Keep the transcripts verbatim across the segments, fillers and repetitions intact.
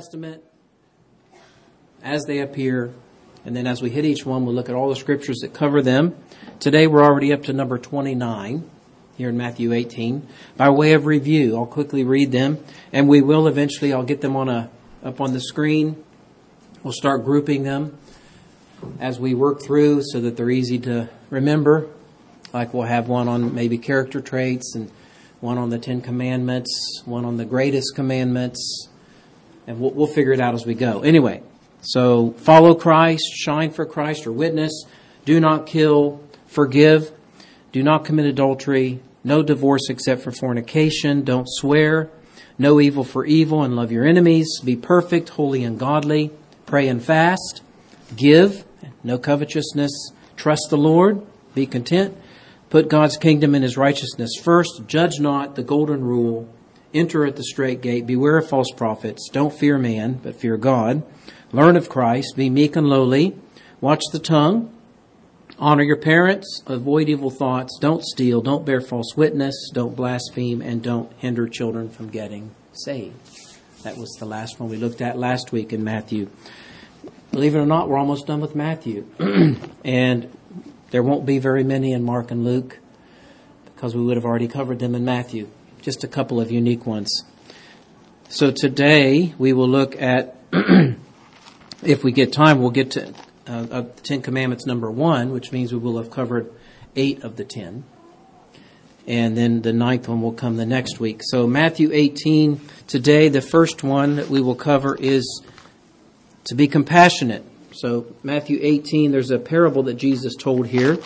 Testament as they appear. And then as we hit each one, we'll look at all the scriptures that cover them. Today we're already up to number twenty-nine here in Matthew eighteen. By way of review, I'll quickly read them. And we will eventually, I'll get them on a up on the screen. We'll start grouping them as we work through so that they're easy to remember. Like we'll have one on maybe character traits, and one on the Ten Commandments, one on the greatest commandments, and we'll, we'll figure it out as we go. Anyway, so follow Christ, shine for Christ or witness, do not kill, forgive, do not commit adultery, no divorce except for fornication, don't swear, no evil for evil, and love your enemies, be perfect, holy and godly, pray and fast, give, no covetousness, trust the Lord, be content, put God's kingdom and His righteousness first, judge not, the golden rule, enter at the straight gate, beware of false prophets, don't fear man, but fear God, learn of Christ, be meek and lowly, watch the tongue, honor your parents, avoid evil thoughts, don't steal, don't bear false witness, don't blaspheme, and don't hinder children from getting saved. That was the last one we looked at last week in Matthew. Believe it or not, we're almost done with Matthew. And there won't be very many in Mark and Luke because we would have already covered them in Matthew. Just a couple of unique ones. So today we will look at, if we get time, we'll get to uh, uh, Ten Commandments number one, which means we will have covered eight of the ten. And then the ninth one will come the next week. So Matthew eighteen, today the first one that we will cover is to be compassionate. So Matthew eighteen, there's a parable that Jesus told here.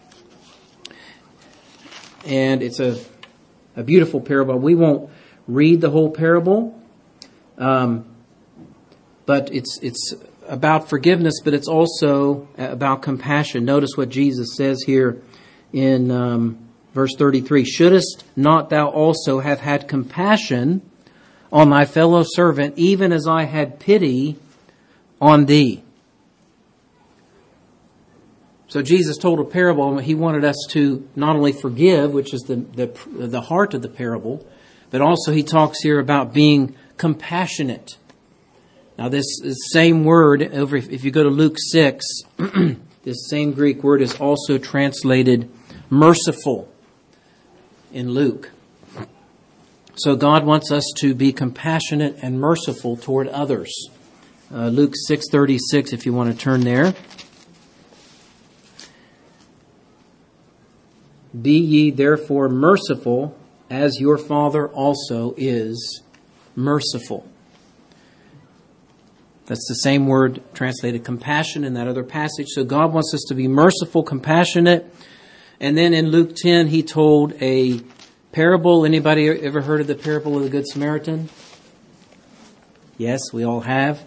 And it's a, a beautiful parable. We won't read the whole parable. Um, but it's it's about forgiveness, but it's also about compassion. Notice what Jesus says here in um, verse thirty-three. Shouldest not thou also have had compassion on thy fellow servant, even as I had pity on thee? So Jesus told a parable, and He wanted us to not only forgive, which is the, the the heart of the parable, but also He talks here about being compassionate. Now this same word, over if you go to Luke six, this same Greek word is also translated merciful in Luke. So God wants us to be compassionate and merciful toward others. Uh, Luke six thirty-six, if you want to turn there. Be ye therefore merciful, as your Father also is merciful. That's the same word translated compassion in that other passage. So God wants us to be merciful, compassionate. And then in Luke ten, He told a parable. Anybody ever heard of the parable of the Good Samaritan? Yes, we all have.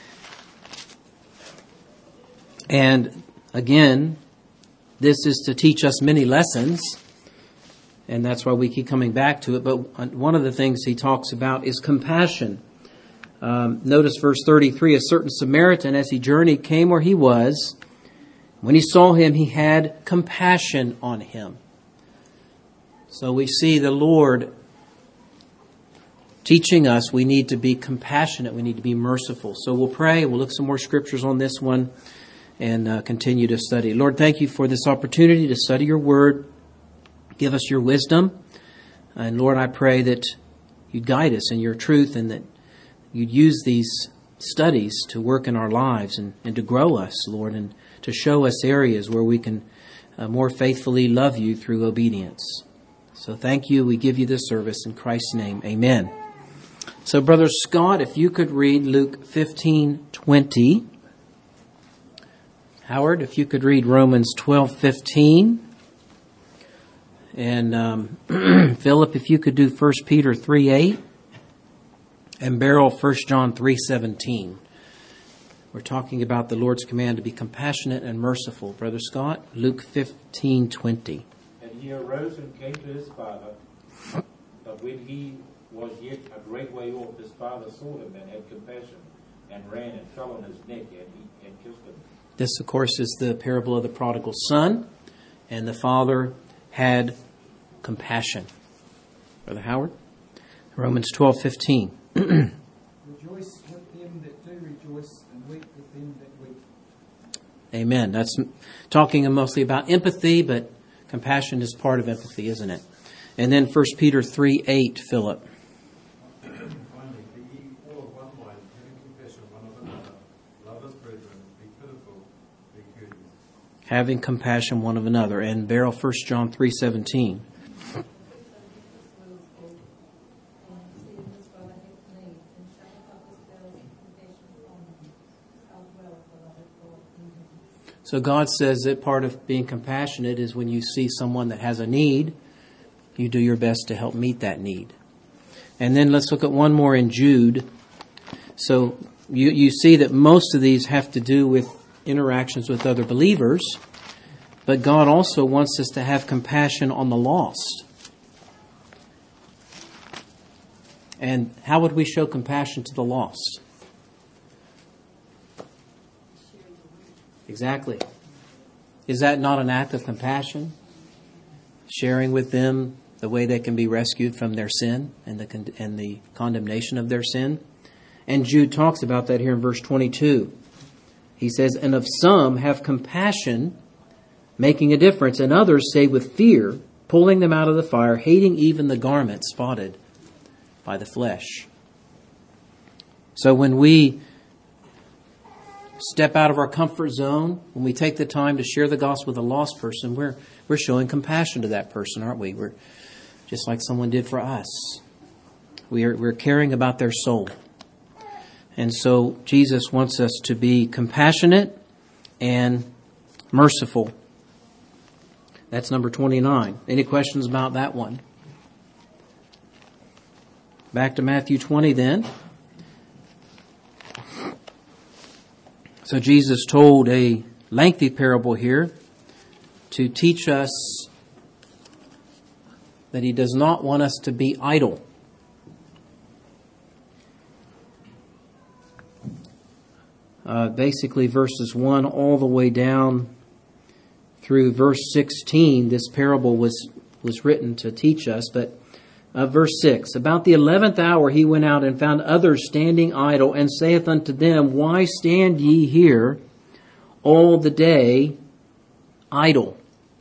And again, this is to teach us many lessons, and that's why we keep coming back to it. But one of the things he talks about is compassion. Um, notice verse thirty-three, a certain Samaritan, as he journeyed, came where he was. When he saw him, he had compassion on him. So we see the Lord teaching us we need to be compassionate, we need to be merciful. So we'll pray, we'll look some more scriptures on this one, and uh, continue to study. Lord, thank you for this opportunity to study your word. Give us your wisdom. And Lord, I pray that you'd guide us in your truth, and that you'd use these studies to work in our lives and, and to grow us, Lord, and to show us areas where we can uh, more faithfully love you through obedience. So thank you. We give you this service in Christ's name. Amen. So Brother Scott, if you could read Luke fifteen twenty. Howard, if you could read Romans twelve fifteen. And um, Philip, if you could do First Peter three eight. And Beryl, First John three seventeen. We're talking about the Lord's command to be compassionate and merciful. Brother Scott, Luke fifteen twenty. And he arose and came to his father. But when he was yet a great way off, his father saw him and had compassion, and ran and fell on his neck and, he, and kissed him. This, of course, is the parable of the prodigal son, and the father had compassion. Brother Howard, Romans twelve fifteen. Rejoice with the them that do rejoice, and weep with them that weep. Amen. That's talking mostly about empathy, but compassion is part of empathy, isn't it? And then First Peter three eight, Philip. Finally, be ye all of one mind, having compassion one of another, love as brethren, be pitiful, be courteous. Having compassion one of another. And Beryl, First John three seventeen. So God says that part of being compassionate is when you see someone that has a need, you do your best to help meet that need. And then let's look at one more in Jude. So you, you see that most of these have to do with interactions with other believers, but God also wants us to have compassion on the lost. And how would we show compassion to the lost? Exactly. Is that not an act of compassion? Sharing with them the way they can be rescued from their sin and the con- and the condemnation of their sin. And Jude talks about that here in verse twenty-two. He says, "And of some have compassion, making a difference, and others say with fear, pulling them out of the fire, hating even the garment spotted by the flesh." So when we step out of our comfort zone, when we take the time to share the gospel with a lost person, we're we're showing compassion to that person, aren't we? We're just like someone did for us. We are we're caring about their soul. And so Jesus wants us to be compassionate and merciful. That's number twenty-nine. Any questions about that one? Back to Matthew twenty then. So Jesus told a lengthy parable here to teach us that he does not want us to be idle. Uh, basically, verses one all the way down through verse sixteen, this parable was, was written to teach us. But uh, verse six, "About the eleventh hour he went out and found others standing idle, and saith unto them, Why stand ye here all the day idle?"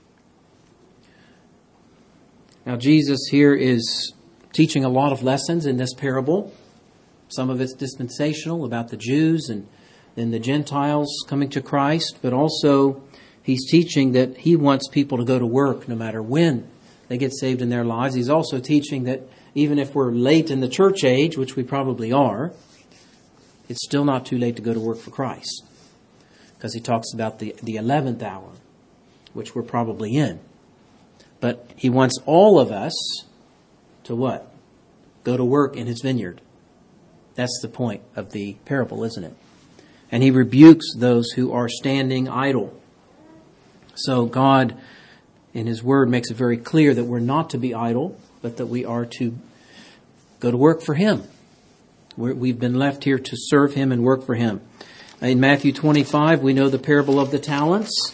Now Jesus here is teaching a lot of lessons in this parable. Some of it's dispensational about the Jews and then the Gentiles coming to Christ, but also he's teaching that he wants people to go to work no matter when they get saved in their lives. He's also teaching that even if we're late in the church age, which we probably are, it's still not too late to go to work for Christ. Because he talks about the, the eleventh hour, which we're probably in. But he wants all of us to what? Go to work in his vineyard. That's the point of the parable, isn't it? And he rebukes those who are standing idle. So God, in his word, makes it very clear that we're not to be idle, but that we are to go to work for him. We're, we've been left here to serve him and work for him. In Matthew twenty-five, we know the parable of the talents.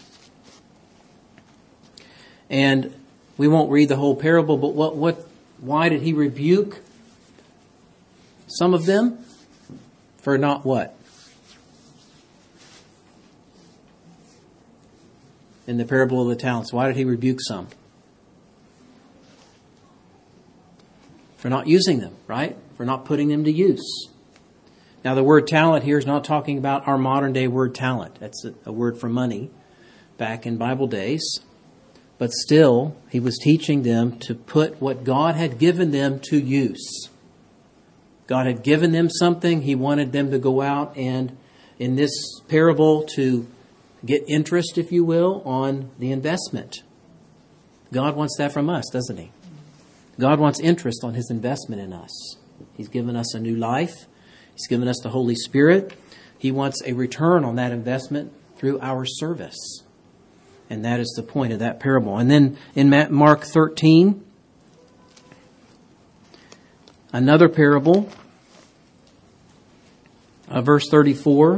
And we won't read the whole parable, but what, what, why did he rebuke some of them? For not what? In the parable of the talents, why did he rebuke some? For not using them, right? For not putting them to use. Now the word talent here is not talking about our modern day word talent. That's a, a word for money back in Bible days. But still, he was teaching them to put what God had given them to use. God had given them something. He wanted them to go out and, in this parable, to get interest, if you will, on the investment. God wants that from us, doesn't he? God wants interest on his investment in us. He's given us a new life. He's given us the Holy Spirit. He wants a return on that investment through our service. And that is the point of that parable. And then in Mark thirteen, another parable, uh, verse thirty-four.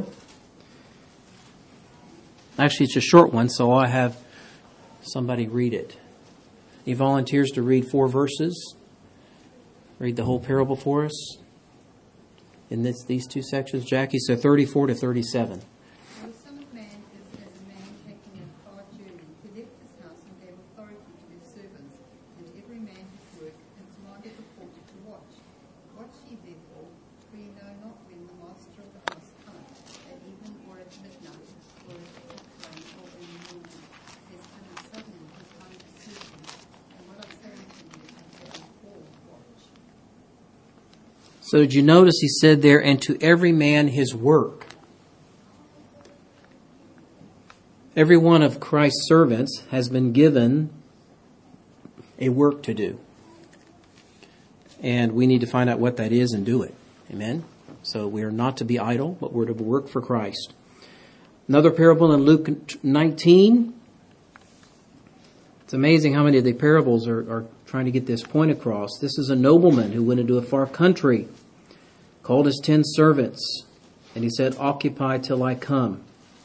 Actually, it's a short one, so I'll have somebody read it. He volunteers to read four verses. Read the whole parable for us. in this, these two sections, Jackie? So thirty-four to thirty-seven. The Son of Man is as a man taking a far journey. He left his house and gave authority to his servants, and every man his work, and commanded the porter to watch. Watch ye therefore, for ye know not when the master of the house comes, at even or at midnight, or at cockcrowing, or in the morning. Lest coming suddenly he find a servant. And what I'm saying to you is that all watch. So did you notice he said there, and to every man his work? Every one of Christ's servants has been given a work to do. And we need to find out what that is and do it. Amen? So we are not to be idle, but we're to work for Christ. Another parable in Luke nineteen. It's amazing how many of the parables are, are trying to get this point across. This is a nobleman who went into a far country, called his ten servants, and he said, "Occupy till I come."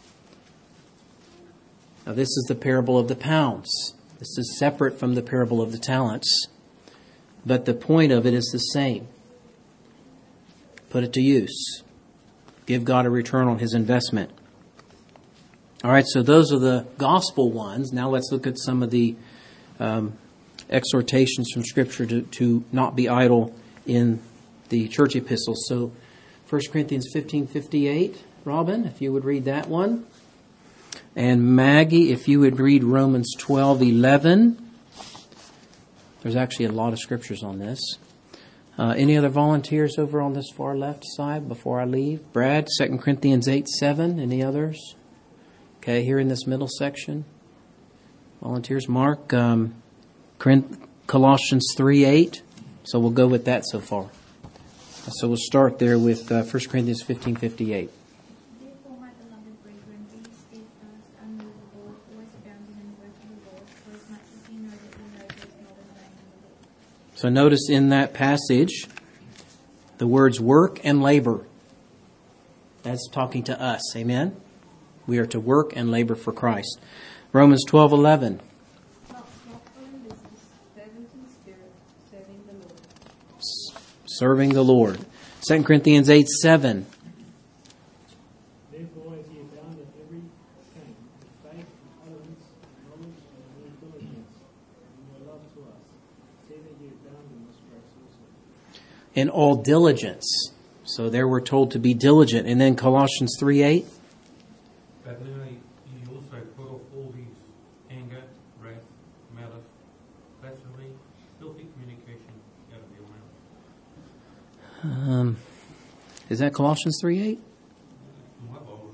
Now this is the parable of the pounds. This is separate from the parable of the talents. But the point of it is the same. Put it to use. Give God a return on his investment. All right, so those are the gospel ones. Now let's look at some of the um, exhortations from Scripture to, to not be idle in the church epistles. So First Corinthians fifteen fifty-eight, Robin, if you would read that one. And Maggie, if you would read Romans twelve eleven. There's actually a lot of scriptures on this. Uh, any other volunteers over on this far left side before I leave? Brad, Second Corinthians eight seven. Any others? Okay, here in this middle section. Volunteers. Mark, um, Colossians three eight. So we'll go with that so far. So we'll start there with uh, First Corinthians fifteen fifty-eight. Therefore, my beloved brethren, be steadfast, unmovable, always abounding in the work of the Lord, for as much as you know that your labour is not in vain in the Lord. So notice in that passage the words work and labor. That's talking to us. Amen? We are to work and labor for Christ. Romans twelve eleven. Not slothful in business, fervent in spirit, serving the Lord. Serving the Lord. Second Corinthians eight seven. Therefore, as ye abound in every kind of faith, and utterance, and knowledge, and all diligence, and your love to us, see that ye abound in this grace also. In all diligence. So there we're told to be diligent. And then Colossians three eight. But now ye also put off all these anger, wrath, malice, blasphemy, filthy communication out of your mouth. Um, is that Colossians three eight? My Bible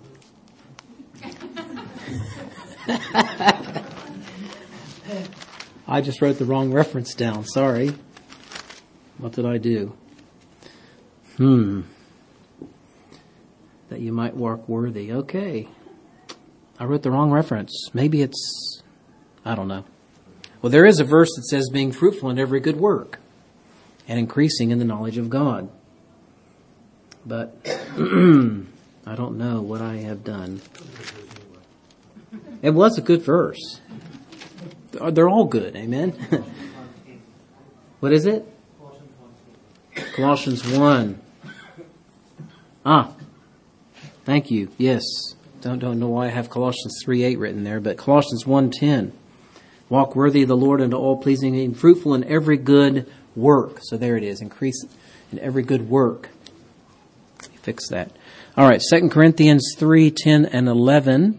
is. I just wrote the wrong reference down. Sorry. What did I do? Hmm. That you might walk worthy. Okay. I wrote the wrong reference. Maybe it's, I don't know. Well, there is a verse that says being fruitful in every good work and increasing in the knowledge of God. But I don't know what I have done. It was a good verse. They're all good. Amen. What is it? Colossians one. Ah, thank you. Yes. Don't, don't know why I have Colossians three eight written there, but Colossians one ten. Walk worthy of the Lord unto all pleasing and fruitful in every good work. So there it is. Increase in every good work. Fix that. All right. Second Corinthians three ten and eleven.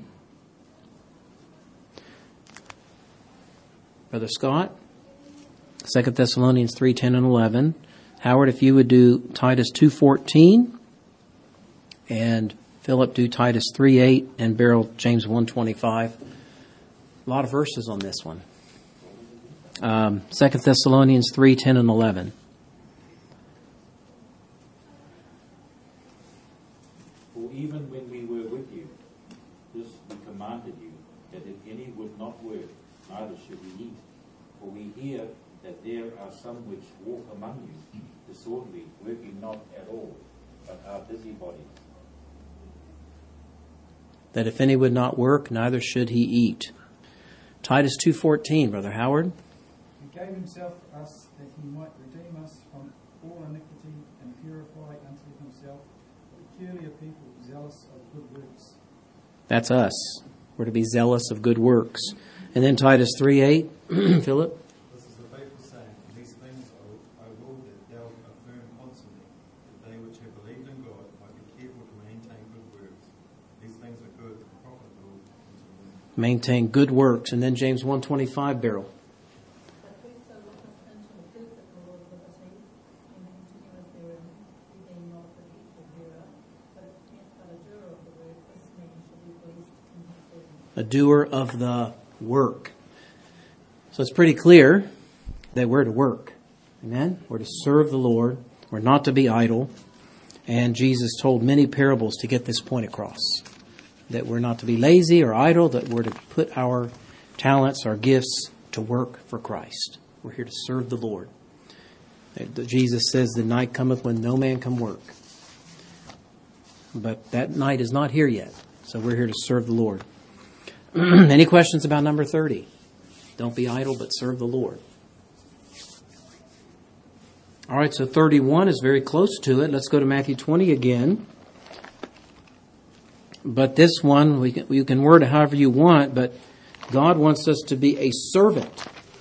Brother Scott. Second Thessalonians three ten and eleven. Howard, if you would do Titus two fourteen, and Philip do Titus three eight, and Beryl James one twenty-five. A lot of verses on this one. Um, Second Thessalonians three ten and eleven. For even when we were with you, this we commanded you, that if any would not work, neither should he eat. For we hear that there are some which walk among you, disorderly, working not at all, but are busybodies. That if any would not work, neither should he eat. Titus two fourteen, Brother Howard. He gave himself for us that he might redeem us from all iniquity and purify unto himself peculiar people, zealous of good works. That's us. We're to be zealous of good works. And then Titus three eight, Philip. This is the faithful saying, these things I, I will that thou affirm constantly, that they which have believed in God might be careful to maintain good works. These things are good and profitable unto men. Maintain good works. And then James one twenty-five, Beryl. But whoso looketh unto the good of the Lord liberty, and continueth therein, he being not a forgetful hearer, but but a doer of the word, this man shall be blessed in his doing. A doer of the work. So it's pretty clear that we're to work. Amen? We're to serve the Lord. We're not to be idle. And Jesus told many parables to get this point across. That we're not to be lazy or idle, that we're to put our talents, our gifts to work for Christ. We're here to serve the Lord. Jesus says, the night cometh when no man can work. But that night is not here yet. So we're here to serve the Lord. Any questions about number thirty? Don't be idle, but serve the Lord. All right, so thirty-one is very close to it. Let's go to Matthew twenty again. But this one, we can, you can word it however you want, but God wants us to be a servant.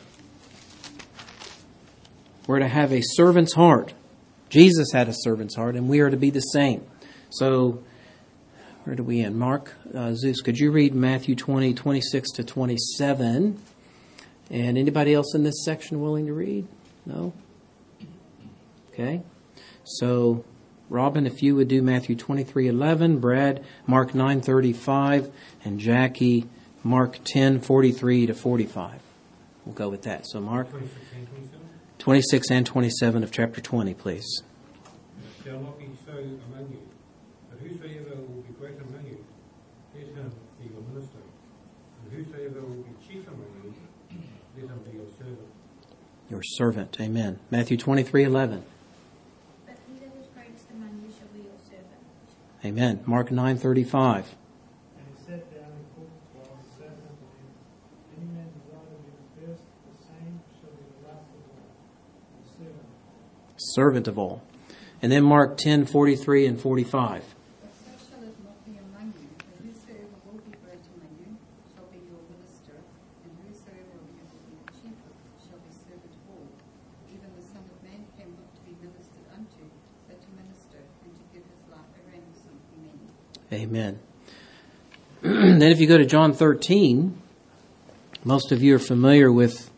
We're to have a servant's heart. Jesus had a servant's heart, and we are to be the same. So, where do we end? Mark, uh, Zeus, could you read Matthew twenty, twenty-six to twenty-seven? And anybody else in this section willing to read? No? Okay. So, Robin, if you would do Matthew twenty-three, eleven, Brad, Mark nine, thirty-five, and Jackie, Mark ten, forty-three to forty-five. We'll go with that. So, Mark, twenty-six and twenty-seven of chapter twenty, please. It shall not be so among you, but whosoever will be great among you, let him be your minister. And whosoever will be chief among you, let him be your servant. Your servant. Amen. Matthew twenty-three, eleven. But he that is greatest among you shall be your servant. Amen. Mark nine, thirty-five. And he sat down and cooked while he sat unto them. Any man desire to be the first, the same shall be the last of all, and the servant. Servant of all. And then Mark ten, forty-three and forty-five. But so shall it not be among you, but whosoever will be great among you shall be your minister, and whosoever of you will be the chief shall be servant of all. Even the Son of Man came not to be ministered unto, but to minister, and to give his life a ransom for many. Amen. Then if you go to John thirteen, most of you are familiar with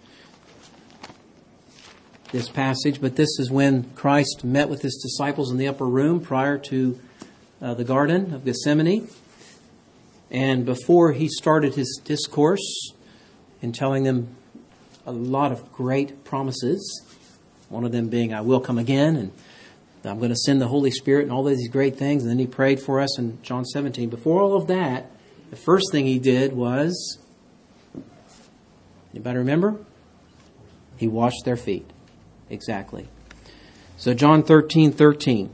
this passage, but this is when Christ met with his disciples in the upper room prior to uh, the Garden of Gethsemane. And before he started his discourse in telling them a lot of great promises, one of them being, I will come again, and I'm going to send the Holy Spirit and all these great things. And then he prayed for us in John seventeen. Before all of that, the first thing he did was, anybody remember? He washed their feet. Exactly. So John thirteen, thirteen.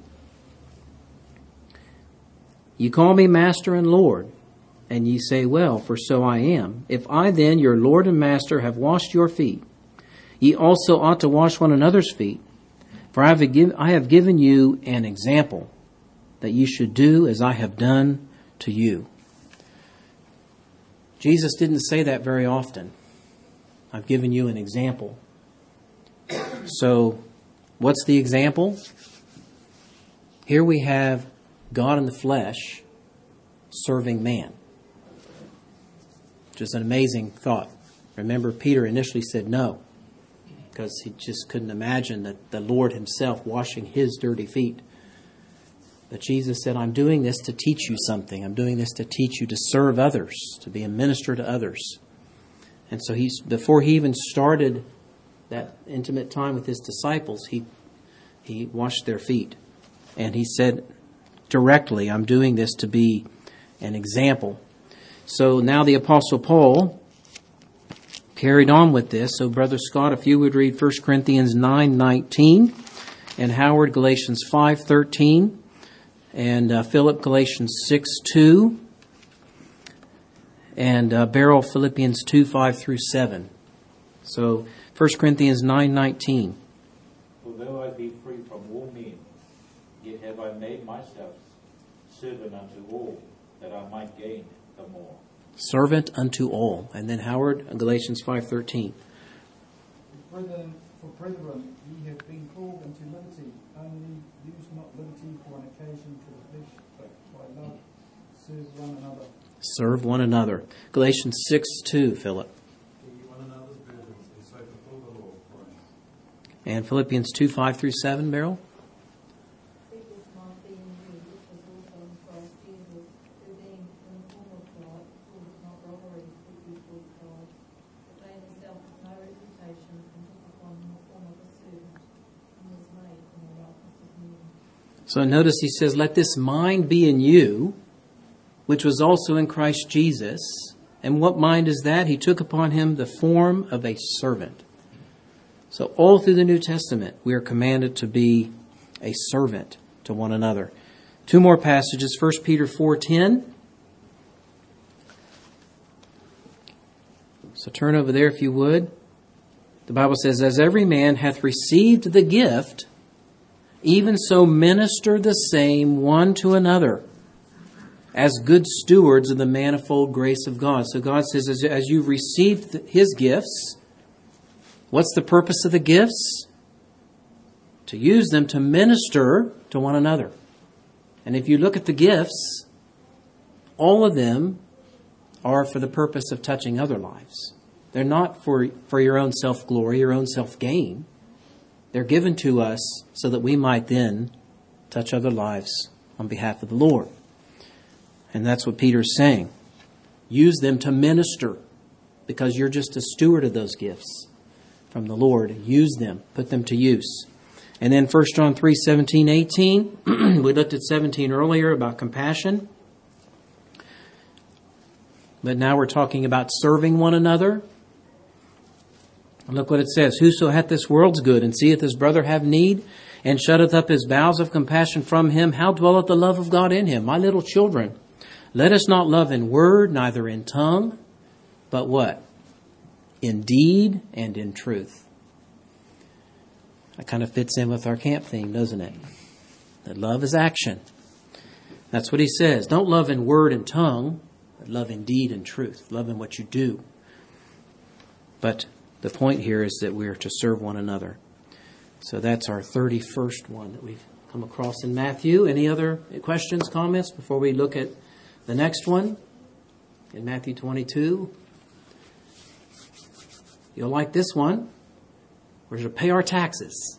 You call me Master and Lord, and ye say, well, for so I am. If I then, your Lord and Master, have washed your feet, ye also ought to wash one another's feet. For I have, given, I have given you an example, that ye should do as I have done to you. Jesus didn't say that very often. I've given you an example. So, what's the example? Here we have God in the flesh serving man, which is an amazing thought. Remember, Peter initially said no, because he just couldn't imagine that the Lord himself washing his dirty feet. But Jesus said, I'm doing this to teach you something. I'm doing this to teach you to serve others, to be a minister to others. And so he's before he even started that intimate time with his disciples, he he washed their feet. And he said directly, I'm doing this to be an example. So now the Apostle Paul carried on with this. So Brother Scott, if you would read First Corinthians nine nineteen, and Howard Galatians five thirteen, and uh, Philip Galatians six two, and uh, Beryl Philippians two five through seven. So First Corinthians nine nineteen. Although I be free from all men, yet have I made myself servant unto all, that I might gain the more. Servant unto all. And then Howard, Galatians five thirteen. Brethren, for brethren, ye have been called unto liberty, only use not liberty for an occasion to the flesh, but by love serve one another. Serve one another. Galatians six two, Philip. Be one another's burdens, and so fulfill the law of Christ. And Philippians two five through seven, Beryl. Let this mind be in you, which was also in Christ Jesus, who being in the form of God, thought it not robbery to be equal with God, but made himself of no reputation, and took upon him the form of a servant, and was made in the likeness of men. So notice he says, let this mind be in you, which was also in Christ Jesus. And what mind is that? He took upon him the form of a servant. So all through the New Testament, we are commanded to be a servant to one another. Two more passages. First Peter four ten. So turn over there if you would. The Bible says, as every man hath received the gift, even so minister the same one to another, as good stewards of the manifold grace of God. So God says, as, as you've received His gifts, what's the purpose of the gifts? To use them to minister to one another. And if you look at the gifts, all of them are for the purpose of touching other lives. They're not for, for your own self-glory, your own self-gain. They're given to us so that we might then touch other lives on behalf of the Lord. And that's what Peter's saying. Use them to minister, because you're just a steward of those gifts from the Lord. Use them. Put them to use. And then First John three seventeen, eighteen. We looked at seventeen earlier about compassion. But now we're talking about serving one another. And look what it says. Whoso hath this world's good, and seeth his brother have need, and shutteth up his bowels of compassion from him, how dwelleth the love of God in him? My little children, let us not love in word, neither in tongue, but what? In deed and in truth. That kind of fits in with our camp theme, doesn't it? That love is action. That's what he says. Don't love in word and tongue, but love in deed and truth. Love in what you do. But the point here is that we are to serve one another. So that's our thirty-first one that we've come across in Matthew. Any other questions, comments before we look at the next one in Matthew twenty-two? You'll like this one. We're to pay our taxes.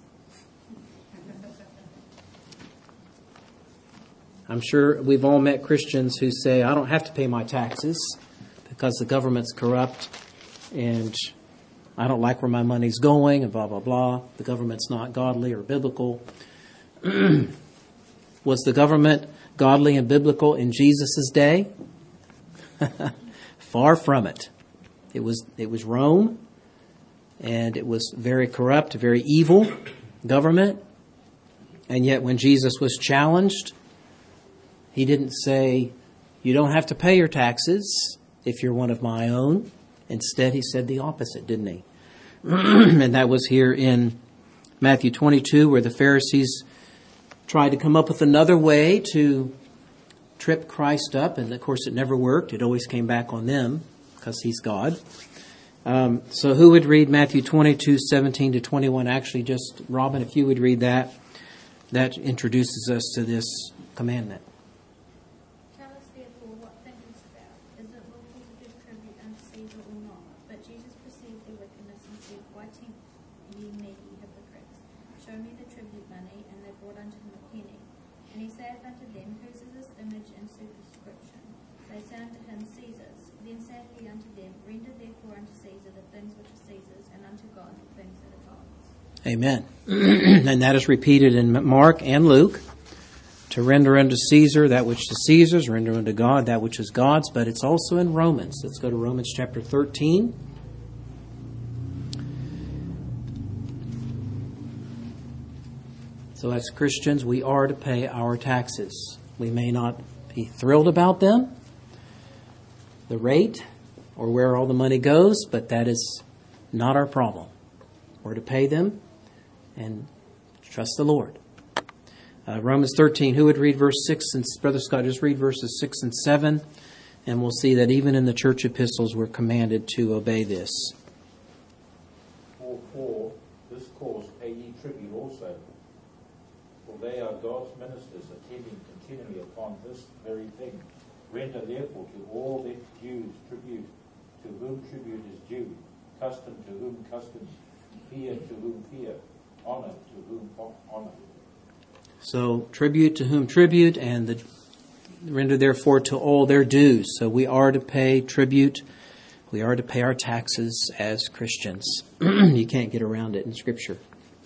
I'm sure we've all met Christians who say, I don't have to pay my taxes because the government's corrupt and I don't like where my money's going and blah, blah, blah. The government's not godly or biblical. Was the government godly and biblical in Jesus' day? Far from it. It was, it was Rome, and it was very corrupt, very evil government. And yet when Jesus was challenged, he didn't say, you don't have to pay your taxes if you're one of my own. Instead, he said the opposite, didn't he? And that was here in Matthew twenty-two, where the Pharisees tried to come up with another way to trip Christ up. And, of course, it never worked. It always came back on them because he's God. Um, so who would read Matthew twenty-two, seventeen to twenty-one? Actually, just, Robin, if you would read that, that introduces us to this commandment. Tell us therefore, what thinkest thou? Is it lawful to give tribute unto Caesar or not? But Jesus perceived their wickedness and said, Why tempt ye me, ye hypocrites? Show me the tribute money. And they brought unto him a penny. And he saith unto them, Whose is this image and superscription? They say unto him, Caesar's. Then saith he unto them, Render therefore unto Caesar the things which are Caesar's, and unto God the things that are God's. Amen. And that is repeated in Mark and Luke. To render unto Caesar that which is Caesar's, render unto God that which is God's. But it's also in Romans. Let's go to Romans chapter thirteen. So as Christians, we are to pay our taxes. We may not be thrilled about them, the rate, or where all the money goes, but that is not our problem. We're to pay them and trust the Lord. Uh, Romans thirteen, who would read verse six? And Brother Scott, just read verses six and seven, and we'll see that even in the church epistles we're commanded to obey this. For, for this cause pay ye tribute also, for they are God's ministers, attending continually upon this very thing. Render therefore to all the Jews tribute, to whom tribute is due, custom to whom custom, fear to whom fear, honor to whom honor. So tribute to whom tribute, and the, render therefore to all their dues. So we are to pay tribute. We are to pay our taxes as Christians. You can't get around it in Scripture.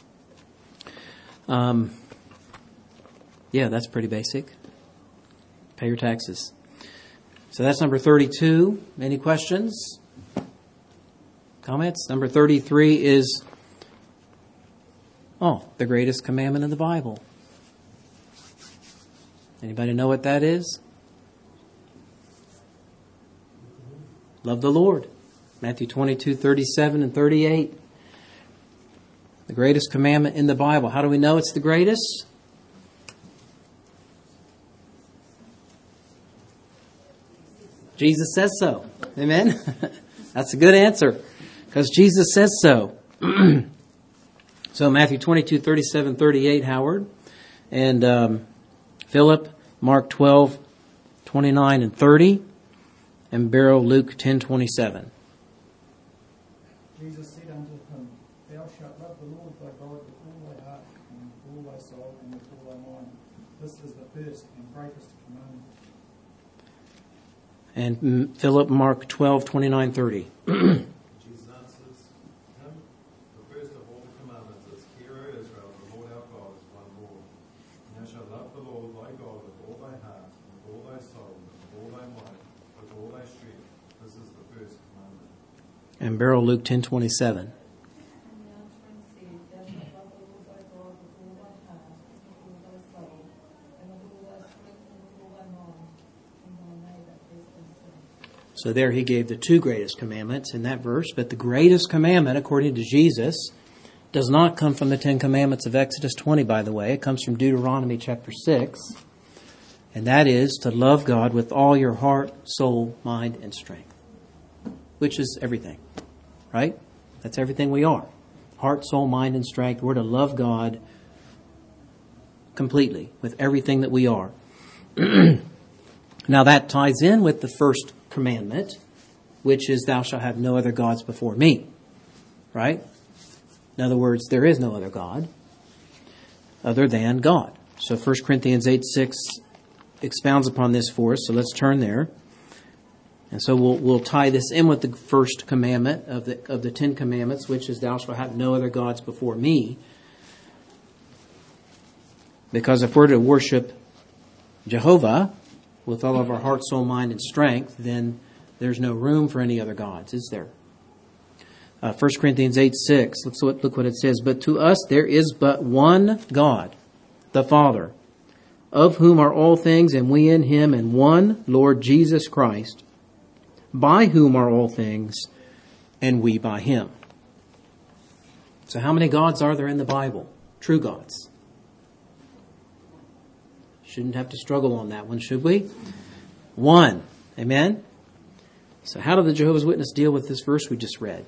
Um, yeah, that's pretty basic. Pay your taxes. So that's number thirty-two. Any questions? Comments? Number thirty-three is, oh, the greatest commandment in the Bible. Anybody know what that is? Love the Lord. Matthew twenty-two, thirty-seven and thirty-eight. The greatest commandment in the Bible. How do we know it's the greatest? Jesus says so. Amen? That's a good answer, because Jesus says so. So Matthew twenty-two, thirty-seven, thirty-eight, Howard. And um, Philip, Mark twelve, twenty-nine and thirty. And Beryl, Luke ten, twenty-seven. Jesus said unto him, Thou shalt love the Lord thy God with all thy heart, and with all thy soul, and with all thy mind. This is the first and greatest commandment. And Philip, Mark twelve, twenty-nine, thirty. Jesus answers him, the first of all the commandments is, Hear, O Israel, the Lord our God is one Lord. And thou shalt love the Lord thy God with all thy heart, and with all thy soul, and with all thy might, with all thy strength. This is the first commandment. And Beryl, Luke ten, twenty-seven. And the answering said, Thou shalt love the Lord thy God with all thy heart, and with all thy soul, and with all thy strength, and with all thy mind, and thy neighbour as thyself. So there he gave the two greatest commandments in that verse. But the greatest commandment, according to Jesus, does not come from the Ten Commandments of Exodus twenty, by the way. It comes from Deuteronomy chapter six. And that is to love God with all your heart, soul, mind, and strength. Which is everything. Right? That's everything we are. Heart, soul, mind, and strength. We're to love God completely with everything that we are. Now that ties in with the first commandment, which is, Thou shalt have no other gods before me. Right? In other words, there is no other God other than God. So First Corinthians eight six expounds upon this for us. So let's turn there. And so we'll we'll tie this in with the first commandment of the of the Ten Commandments, which is, Thou shalt have no other gods before me. Because if we're to worship Jehovah with all of our heart, soul, mind, and strength, then there's no room for any other gods, is there? Uh, First Corinthians eight six, look what, look what it says. But to us there is but one God, the Father, of whom are all things, and we in him, and one Lord Jesus Christ, by whom are all things, and we by him. So how many gods are there in the Bible? True gods. Shouldn't have to struggle on that one, should we? One. Amen? So how did the Jehovah's Witness deal with this verse we just read?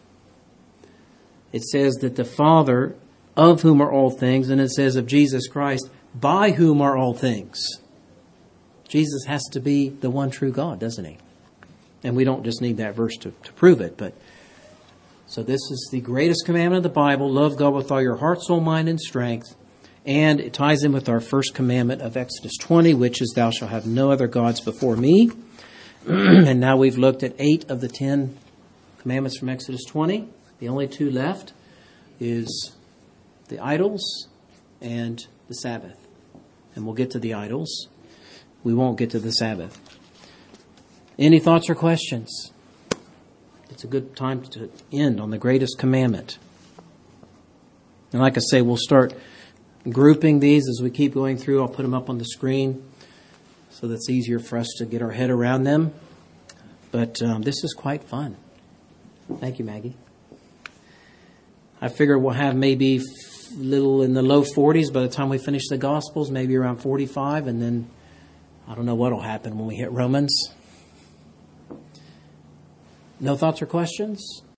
It says that the Father, of whom are all things, and it says of Jesus Christ, by whom are all things. Jesus has to be the one true God, doesn't he? And we don't just need that verse to, to prove it. But so this is the greatest commandment of the Bible. Love God with all your heart, soul, mind, and strength. And it ties in with our first commandment of Exodus twenty, which is, Thou shalt have no other gods before me. And now we've looked at eight of the ten commandments from Exodus twenty. The only two left is the idols and the Sabbath. And we'll get to the idols. We won't get to the Sabbath. Any thoughts or questions? It's a good time to end on the greatest commandment. And like I say, we'll start grouping these as we keep going through. I'll put them up on the screen so that it's easier for us to get our head around them. But um, this is quite fun. Thank you, Maggie. I figure we'll have maybe little in the low forties by the time we finish the Gospels, maybe around forty-five, and then I don't know what will happen when we hit Romans. No thoughts or questions?